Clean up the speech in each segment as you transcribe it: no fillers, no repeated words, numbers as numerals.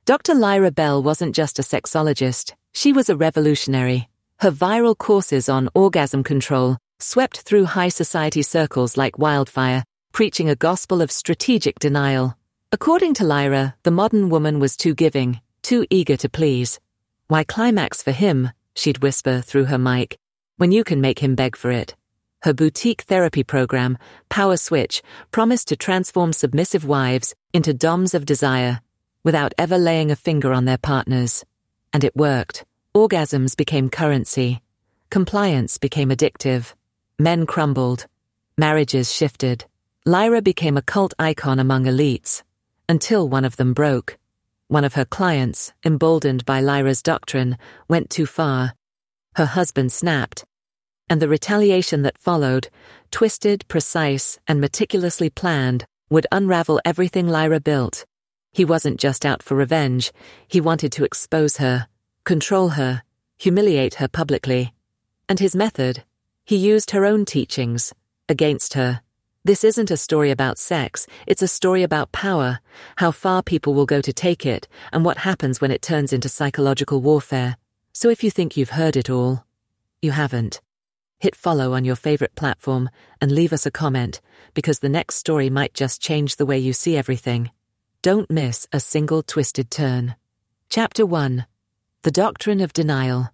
Dr. Lyra Bell wasn't just a sexologist, she was a revolutionary. Her viral courses on orgasm control swept through high society circles like wildfire, preaching a gospel of strategic denial. According to Lyra, the modern woman was too giving, too eager to please. Why climax for him, she'd whisper through her mic, when you can make him beg for it. Her boutique therapy program, Power Switch, promised to transform submissive wives into doms of desire, without ever laying a finger on their partners. And it worked. Orgasms became currency. Compliance became addictive. Men crumbled. Marriages shifted. Lyra became a cult icon among elites, until one of them broke. One of her clients, emboldened by Lyra's doctrine, went too far. Her husband snapped, and the retaliation that followed, twisted, precise, and meticulously planned, would unravel everything Lyra built. He wasn't just out for revenge, he wanted to expose her, control her, humiliate her publicly. And his method? He used her own teachings, against her. This isn't a story about sex, it's a story about power, how far people will go to take it, and what happens when it turns into psychological warfare. So if you think you've heard it all, you haven't. Hit follow on your favorite platform and leave us a comment, because the next story might just change the way you see everything. Don't miss a single twisted turn. Chapter 1. The Doctrine of Denial.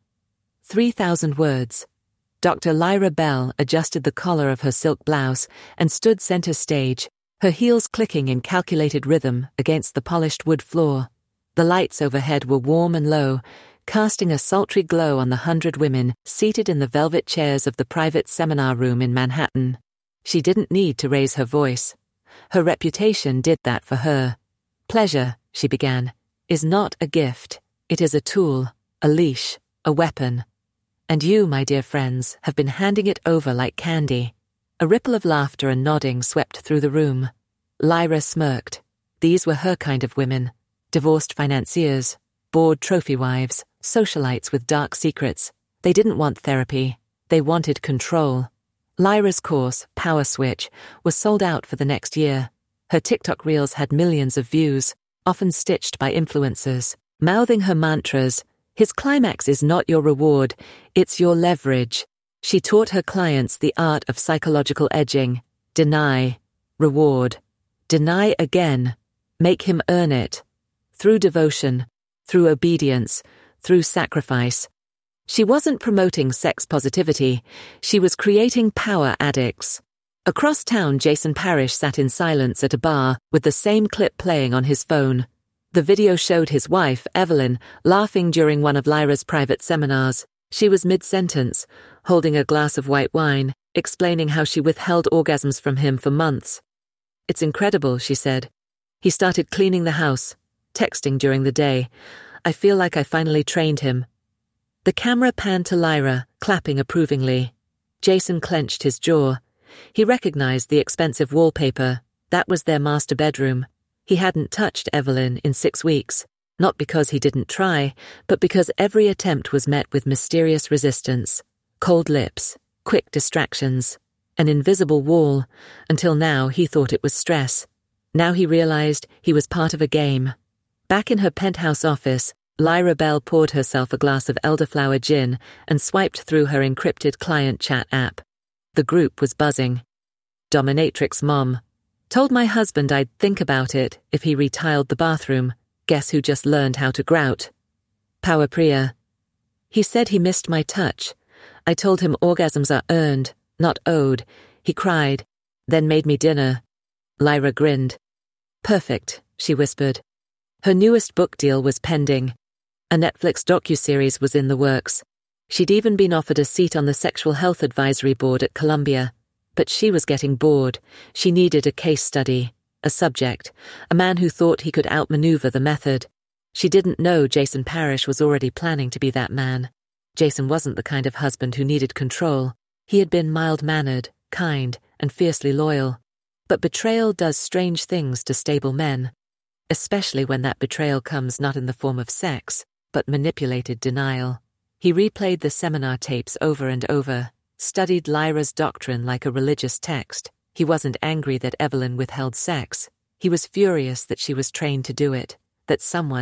3,000 words. Dr. Lyra Bell adjusted the collar of her silk blouse and stood center stage, her heels clicking in calculated rhythm against the polished wood floor. The lights overhead were warm and low, casting a sultry glow on the 100 women seated in the velvet chairs of the private seminar room in Manhattan. She didn't need to raise her voice. Her reputation did that for her. Pleasure, she began, is not a gift. It is a tool, a leash, a weapon. And you, my dear friends, have been handing it over like candy. A ripple of laughter and nodding swept through the room. Lyra smirked. These were her kind of women. Divorced financiers, bored trophy wives, socialites with dark secrets. They didn't want therapy. They wanted control. Lyra's course, Power Switch, was sold out for the next year. Her TikTok reels had millions of views, often stitched by influencers, mouthing her mantras. His climax is not your reward, it's your leverage. She taught her clients the art of psychological edging. Deny, reward. Deny again. Make him earn it. Through devotion, through obedience, through sacrifice. She wasn't promoting sex positivity, she was creating power addicts. Across town, Jason Parrish sat in silence at a bar with the same clip playing on his phone. The video showed his wife, Evelyn, laughing during one of Lyra's private seminars. She was mid-sentence, holding a glass of white wine, explaining how she withheld orgasms from him for months. It's incredible, she said. He started cleaning the house, texting during the day. I feel like I finally trained him. The camera panned to Lyra, clapping approvingly. Jason clenched his jaw. He recognized the expensive wallpaper. That was their master bedroom. He hadn't touched Evelyn in 6 weeks, not because he didn't try, but because every attempt was met with mysterious resistance, cold lips, quick distractions, an invisible wall. Until now he thought it was stress. Now he realized he was part of a game. Back in her penthouse office, Lyra Bell poured herself a glass of elderflower gin and swiped through her encrypted client chat app. The group was buzzing. Dominatrix mom. Told my husband I'd think about it if he retiled the bathroom. Guess who just learned how to grout? Power Priya. He said he missed my touch. I told him orgasms are earned, not owed. He cried, then made me dinner. Lyra grinned. Perfect, she whispered. Her newest book deal was pending. A Netflix docuseries was in the works. She'd even been offered a seat on the Sexual Health Advisory Board at Columbia. But she was getting bored. She needed a case study, a subject, a man who thought he could outmaneuver the method. She didn't know Jason Parrish was already planning to be that man. Jason wasn't the kind of husband who needed control. He had been mild-mannered, kind, and fiercely loyal. But betrayal does strange things to stable men, especially when that betrayal comes not in the form of sex, but manipulated denial. He replayed the seminar tapes over and over, studied Lyra's doctrine like a religious text. He wasn't angry that Evelyn withheld sex. He was furious that she was trained to do it, that someone,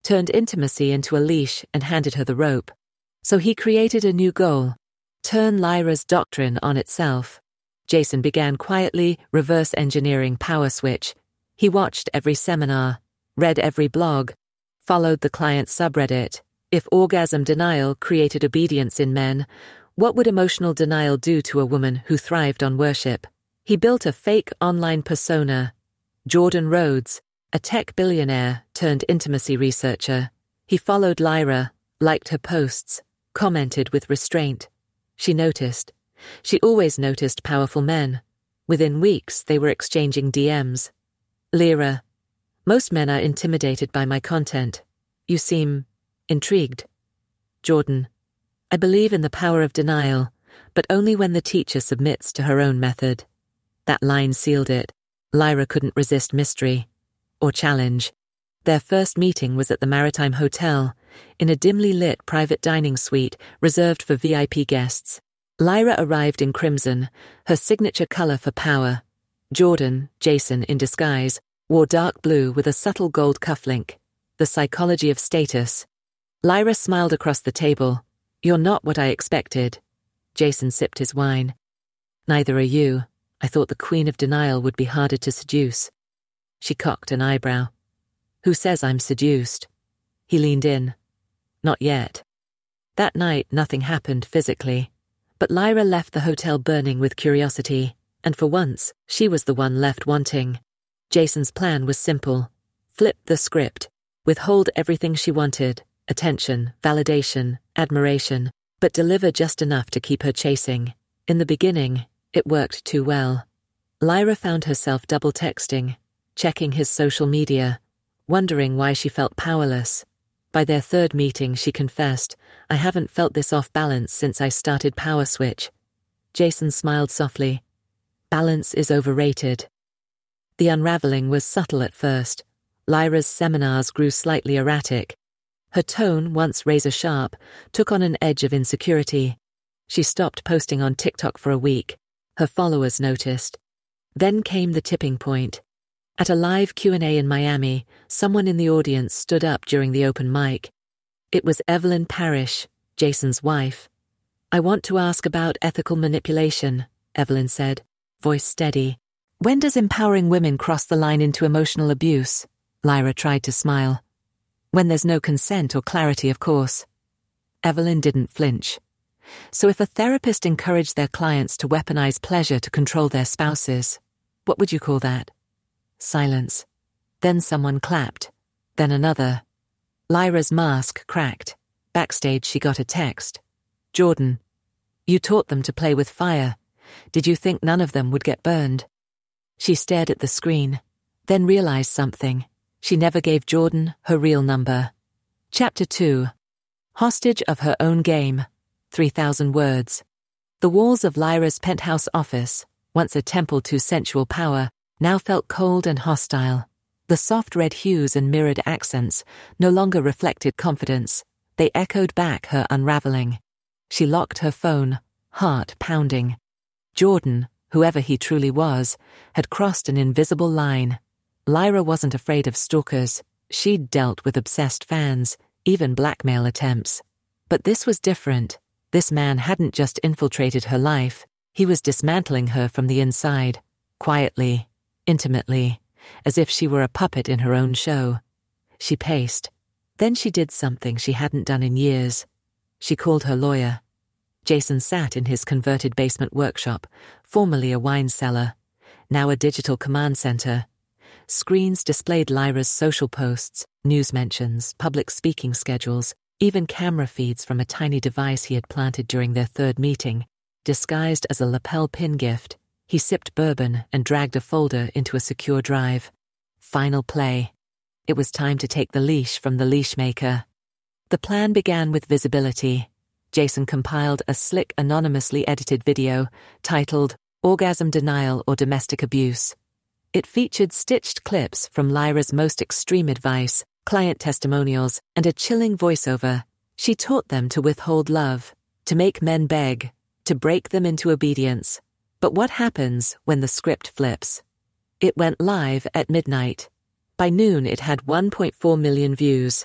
turned intimacy into a leash and handed her the rope. So he created a new goal: turn Lyra's doctrine on itself. Jason began quietly reverse engineering Power Switch. He watched every seminar, read every blog, followed the client's subreddit. If orgasm denial created obedience in men, what would emotional denial do to a woman who thrived on worship? He built a fake online persona. Jordan Rhodes, a tech billionaire turned intimacy researcher. He followed Lyra, liked her posts, commented with restraint. She noticed. She always noticed powerful men. Within weeks, they were exchanging DMs. Lyra, most men are intimidated by my content. You seem intrigued. Jordan, I believe in the power of denial, but only when the teacher submits to her own method. That line sealed it. Lyra couldn't resist mystery or challenge. Their first meeting was at the Maritime Hotel, in a dimly lit private dining suite reserved for VIP guests. Lyra arrived in crimson, her signature color for power. Jordan, Jason in disguise, wore dark blue with a subtle gold cufflink. The psychology of status. Lyra smiled across the table. You're not what I expected. Jason sipped his wine. Neither are you. I thought the queen of denial would be harder to seduce. She cocked an eyebrow. Who says I'm seduced? He leaned in. Not yet. That night, nothing happened physically. But Lyra left the hotel burning with curiosity, and for once, she was the one left wanting. Jason's plan was simple. Flip the script. Withhold everything she wanted. Attention, validation, admiration, but deliver just enough to keep her chasing. In the beginning, it worked too well. Lyra found herself double texting, checking his social media, wondering why she felt powerless. By their third meeting, she confessed, I haven't felt this off balance since I started Power Switch. Jason smiled softly. Balance is overrated. The unraveling was subtle at first. Lyra's seminars grew slightly erratic. Her tone, once razor-sharp, took on an edge of insecurity. She stopped posting on TikTok for a week. Her followers noticed. Then came the tipping point. At a live Q&A in Miami, someone in the audience stood up during the open mic. It was Evelyn Parrish, Jason's wife. I want to ask about ethical manipulation, Evelyn said, voice steady. When does empowering women cross the line into emotional abuse? Lyra tried to smile. When there's no consent or clarity, of course. Evelyn didn't flinch. So if a therapist encouraged their clients to weaponize pleasure to control their spouses, what would you call that? Silence. Then someone clapped. Then another. Lyra's mask cracked. Backstage she got a text. Jordan, you taught them to play with fire. Did you think none of them would get burned? She stared at the screen, then realized something. She never gave Jordan her real number. Chapter 2. Hostage of her own game. 3,000 words. The walls of Lyra's penthouse office, once a temple to sensual power, now felt cold and hostile. The soft red hues and mirrored accents no longer reflected confidence. They echoed back her unraveling. She locked her phone, heart pounding. Jordan, whoever he truly was, had crossed an invisible line. Lyra wasn't afraid of stalkers. She'd dealt with obsessed fans, even blackmail attempts. But this was different. This man hadn't just infiltrated her life. He was dismantling her from the inside, quietly, intimately, as if she were a puppet in her own show. She paced. Then she did something she hadn't done in years. She called her lawyer. Jason sat in his converted basement workshop, formerly a wine cellar, now a digital command center. Screens displayed Lyra's social posts, news mentions, public speaking schedules, even camera feeds from a tiny device he had planted during their third meeting. Disguised as a lapel pin gift, he sipped bourbon and dragged a folder into a secure drive. Final play. It was time to take the leash from the leash maker. The plan began with visibility. Jason compiled a slick, anonymously edited video titled Orgasm Denial or Domestic Abuse. It featured stitched clips from Lyra's most extreme advice, client testimonials, and a chilling voiceover. She taught them to withhold love, to make men beg, to break them into obedience. But what happens when the script flips? It went live at midnight. By noon it had 1.4 million views.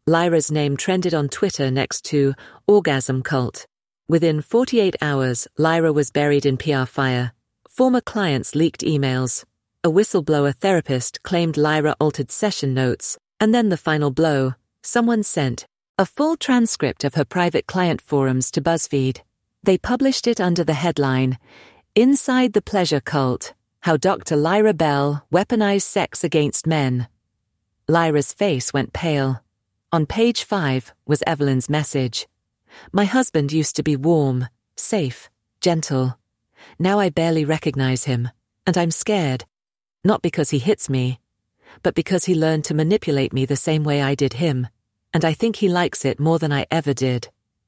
Lyra's name trended on Twitter next to Orgasm Cult. Within 48 hours, Lyra was buried in PR fire. Former clients leaked emails. A whistleblower therapist claimed Lyra altered session notes. And then the final blow, someone sent a full transcript of her private client forums to BuzzFeed. They published it under the headline, "Inside the Pleasure Cult, How Dr. Lyra Bell Weaponized Sex Against Men." Lyra's face went pale. On page 5 was Evelyn's message. "My husband used to be warm, safe, gentle. Now I barely recognize him, and I'm scared. Not because he hits me, but because he learned to manipulate me the same way I did him, and I think he likes it more than I ever did."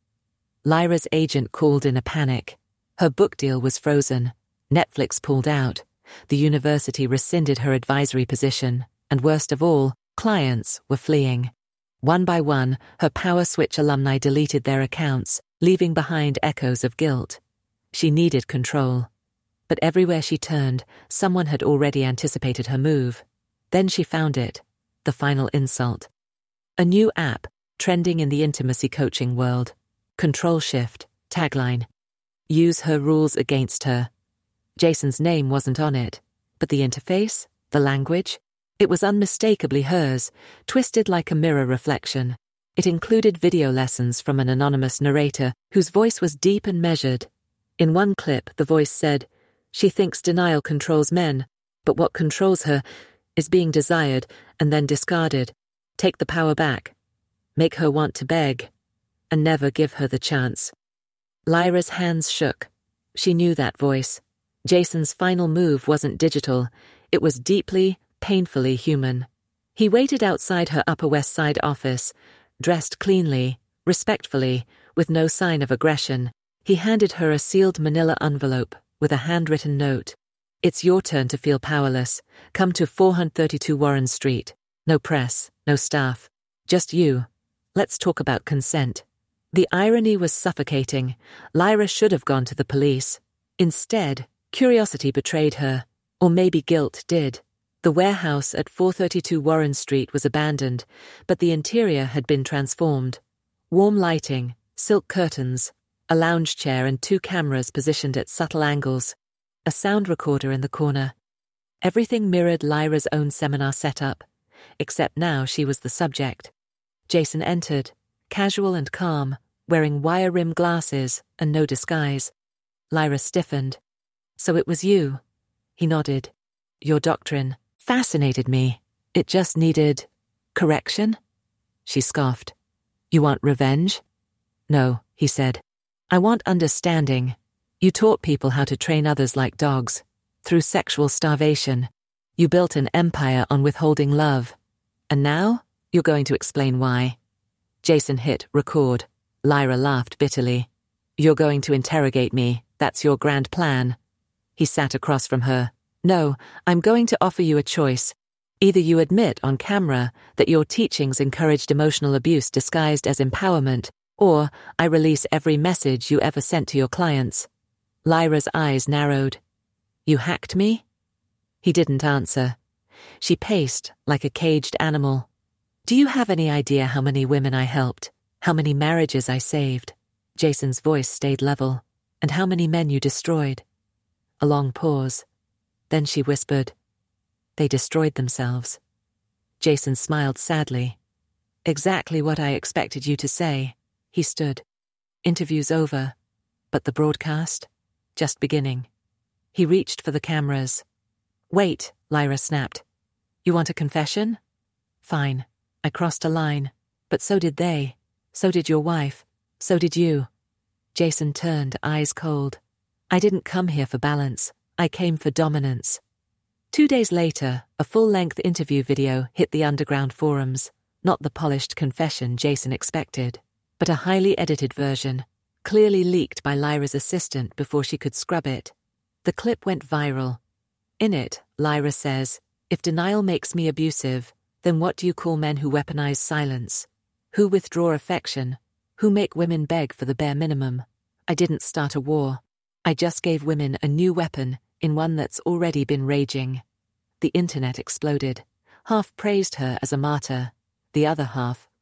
Lyra's agent called in a panic. Her book deal was frozen. Netflix pulled out. The university rescinded her advisory position, and worst of all, clients were fleeing. One by one, her Power Switch alumni deleted their accounts, leaving behind echoes of guilt. She needed control. But everywhere she turned, someone had already anticipated her move. Then she found it, the final insult. A new app, trending in the intimacy coaching world. Control Shift, tagline. Use her rules against her. Jason's name wasn't on it, but the interface, the language, it was unmistakably hers, twisted like a mirror reflection. It included video lessons from an anonymous narrator whose voice was deep and measured. In one clip, the voice said, "She thinks denial controls men, but what controls her is being desired and then discarded. Take the power back. Make her want to beg, and never give her the chance." Lyra's hands shook. She knew that voice. Jason's final move wasn't digital. It was deeply, painfully human. He waited outside her Upper West Side office, dressed cleanly, respectfully, with no sign of aggression. He handed her a sealed manila envelope with a handwritten note. "It's your turn to feel powerless. Come to 432 Warren Street. No press, no staff. Just you. Let's talk about consent." The irony was suffocating. Lyra should have gone to the police. Instead, curiosity betrayed her. Or maybe guilt did. The warehouse at 432 Warren Street was abandoned, but the interior had been transformed. Warm lighting, silk curtains, a lounge chair and 2 cameras positioned at subtle angles. A sound recorder in the corner. Everything mirrored Lyra's own seminar setup, except now she was the subject. Jason entered, casual and calm, wearing wire-rimmed glasses and no disguise. Lyra stiffened. "So it was you?" He nodded. "Your doctrine fascinated me. It just needed correction?" She scoffed. "You want revenge?" "No," he said. "I want understanding. You taught people how to train others like dogs. Through sexual starvation. You built an empire on withholding love. And now, you're going to explain why." Jason hit record. Lyra laughed bitterly. "You're going to interrogate me. That's your grand plan." He sat across from her. "No, I'm going to offer you a choice. Either you admit on camera that your teachings encouraged emotional abuse disguised as empowerment, or I release every message you ever sent to your clients." Lyra's eyes narrowed. "You hacked me?" He didn't answer. She paced like a caged animal. "Do you have any idea how many women I helped? How many marriages I saved?" Jason's voice stayed level. "And how many men you destroyed?" A long pause. Then she whispered, "They destroyed themselves." Jason smiled sadly. "Exactly what I expected you to say." He stood. "Interview's over. But the broadcast? Just beginning." He reached for the cameras. "Wait," Lyra snapped. "You want a confession? Fine. I crossed a line. But so did they. So did your wife. So did you." Jason turned, eyes cold. "I didn't come here for balance. I came for dominance." 2 days later, a full-length interview video hit the underground forums. Not the polished confession Jason expected, but a highly edited version, clearly leaked by Lyra's assistant before she could scrub it. The clip went viral. In it, Lyra says, "If denial makes me abusive, then what do you call men who weaponize silence? Who withdraw affection? Who make women beg for the bare minimum? I didn't start a war. I just gave women a new weapon in one that's already been raging." The internet exploded. Half praised her as a martyr. The other half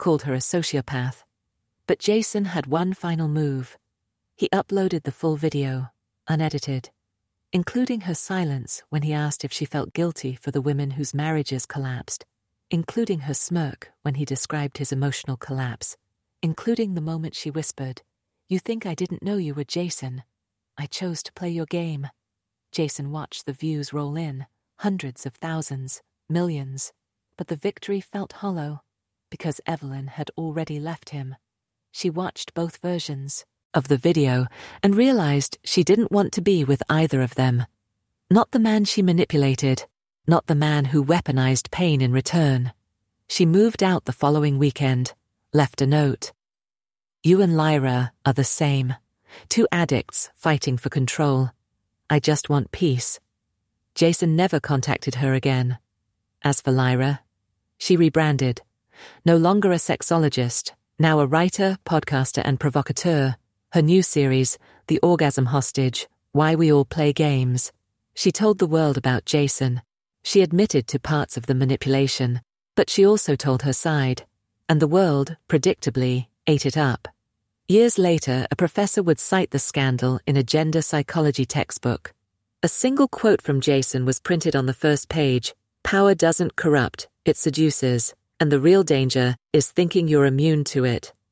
called her a sociopath. But Jason had one final move. He uploaded the full video, unedited, including her silence when he asked if she felt guilty for the women whose marriages collapsed, including her smirk when he described his emotional collapse, including the moment she whispered, "You think I didn't know you were Jason? I chose to play your game." Jason watched the views roll in, hundreds of thousands, millions, but the victory felt hollow, because Evelyn had already left him. She watched both versions of the video and realized she didn't want to be with either of them. Not the man she manipulated, not the man who weaponized pain in return. She moved out the following weekend, left a note. "You and Lyra are the same. Two addicts fighting for control. I just want peace." Jason never contacted her again. As for Lyra, she rebranded. No longer a sexologist, now a writer, podcaster, and provocateur. Her new series, The Orgasm Hostage, Why We All Play Games. She told the world about Jason. She admitted to parts of the manipulation, but she also told her side. And the world, predictably, ate it up. Years later, a professor would cite the scandal in a gender psychology textbook. A single quote from Jason was printed on the first page. "Power doesn't corrupt, it seduces, and the real danger is thinking you're immune to it."